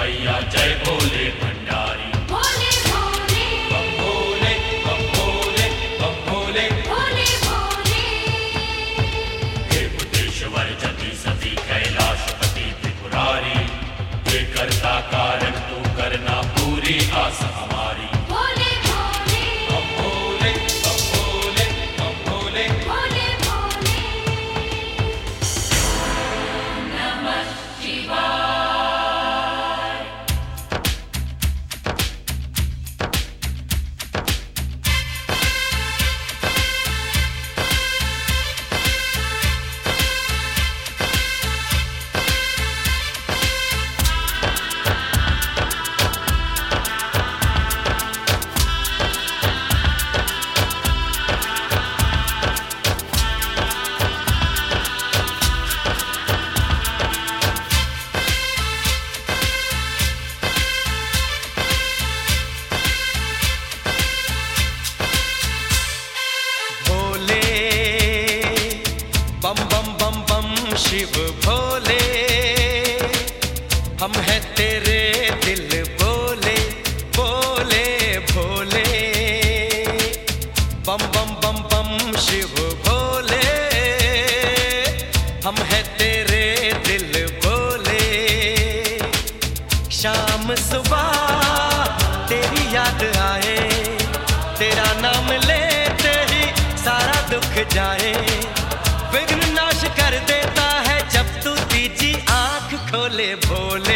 मैया जय भोले भंडारी। भोले भोले बम भोले बम भोले बम भोले भोले भोले। हे बुद्धेश्वर जति सती कैलाशपति त्रिपुरारी, हे करता कारण तू करना पूरी आस हमारी। भोले भोले बम भोले बम भोले बम भोले भोले भोले। नमः शिवाय। शिव भोले हम हैं तेरे दिल बोले बोले भोले। बम बम बम बम शिव भोले हम हैं तेरे दिल बोले। शाम सुबह तेरी याद आए, तेरा नाम लेते ही सारा दुख जाए। विघ्न नाश कर देता है जब तू तीजी आंख खोले भोले।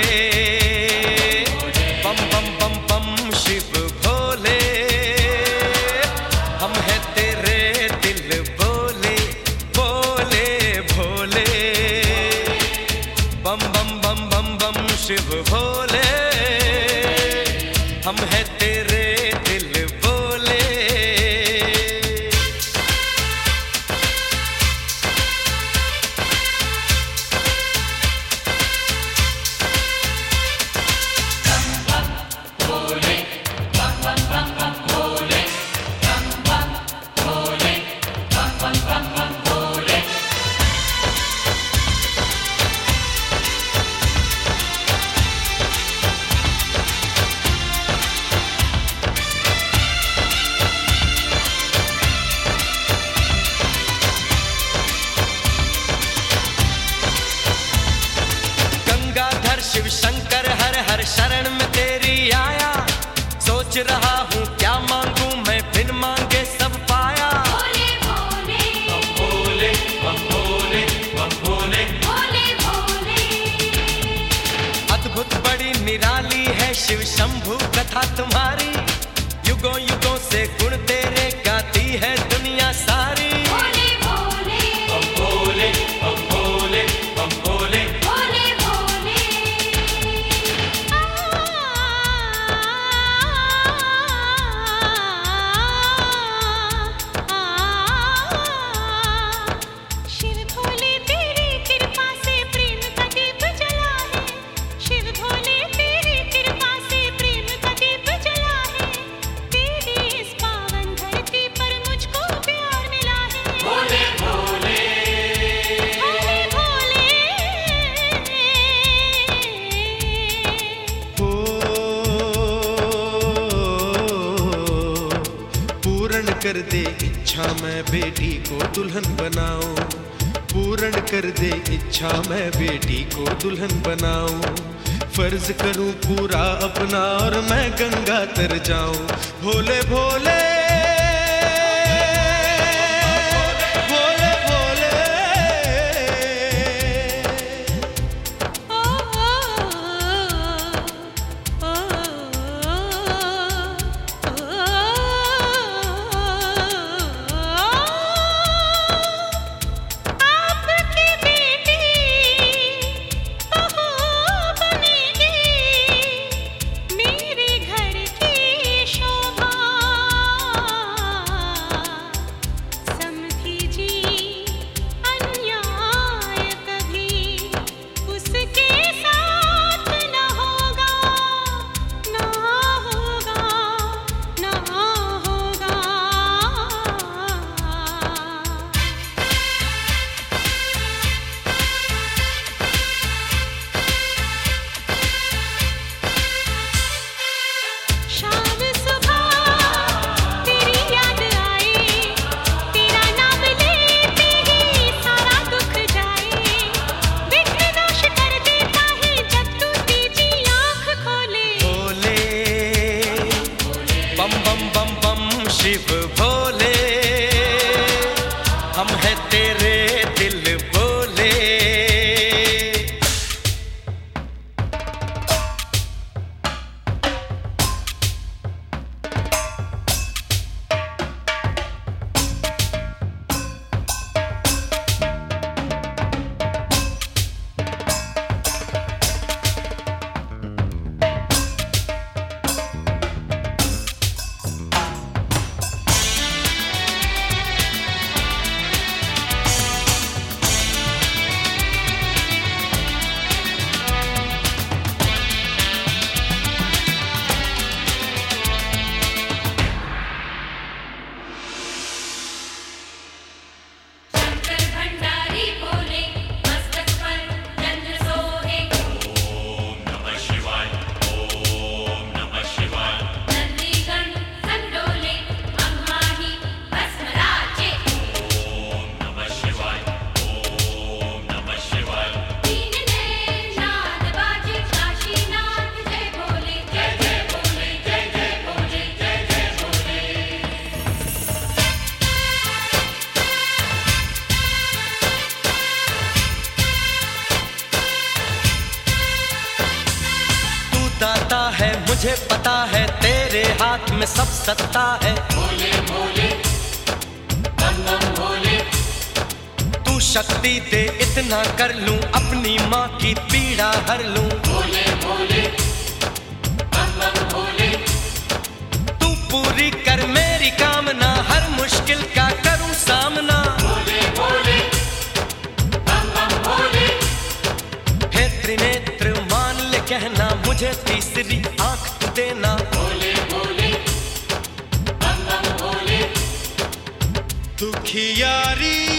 बम बम बम बम शिव भोले हम हैं तेरे दिल बोले बोले भोले। बम बम बम बम बम शिव भोले हम हैं तेरे दिल बोले। शिव शंकर हर हर शरण में तेरी आया, सोच रहा हूँ क्या मांगू मैं बिन मांगे सब पाया। भोले भोले बम भोले बम भोले बम भोले भोले भोले। अद्भुत बड़ी निराली है शिव शंभु कथा तुम्हारी, युगों युगों से गुण तेरे गाती है दुनिया सारी। भोले भोले बम भोले बम भोले बम भोले भोले भोले। शिव भोले तेरी कृपा से प्रेम का दीप जला है, शिव भोले तेरी कृपा से प्रेम का दीप जला है। तेरी इस पावन धरती पर मुझको प्यार मिला है। भोले भोले भोले भोले। पूर्ण कर दे इच्छा मैं बेटी को दुल्हन बनाऊं, पूर्ण कर दे इच्छा मैं बेटी को दुल्हन बनाऊं। फर्ज करूं पूरा अपना और मैं गंगा तर जाऊं। भोले भोले भोले भोले। आपकी बेटी बहू बनेगी, मेरे घर की शोभा। शिव भोले, हम हैं तेरे दिल बोले। शंकर भंडारी बोले मस्तक पर चंद्र सोहे। ओम नमः शिवाय, ओम नमः शिवाय। नंदीगण संडोले अम्माही भस्म राजे। ओम नमः शिवाय, ओम नमः शिवाय। तीन नैन नाद बाजे काशीनाथ जय भोले, जय जय भोले, जय जय भोले, जय जय भोले। तू दाता है मुझे पता है, तेरे हाथ में सब सत्ता है। भोले भोले बम बम भोले। तू शक्ति दे इतना कर लूं, अपनी माँ की पीड़ा हर लूं। भोले भोले बम बम भोले। तू पूरी कर मेरी कामना, हर मुश्किल का करूं सामना। भोले भोले बम बम भोले। हे त्रिनेत्र मान ले कहना, मुझे तीसरी आंख तू देना। भोले भोले बम बम भोले। दुखियारी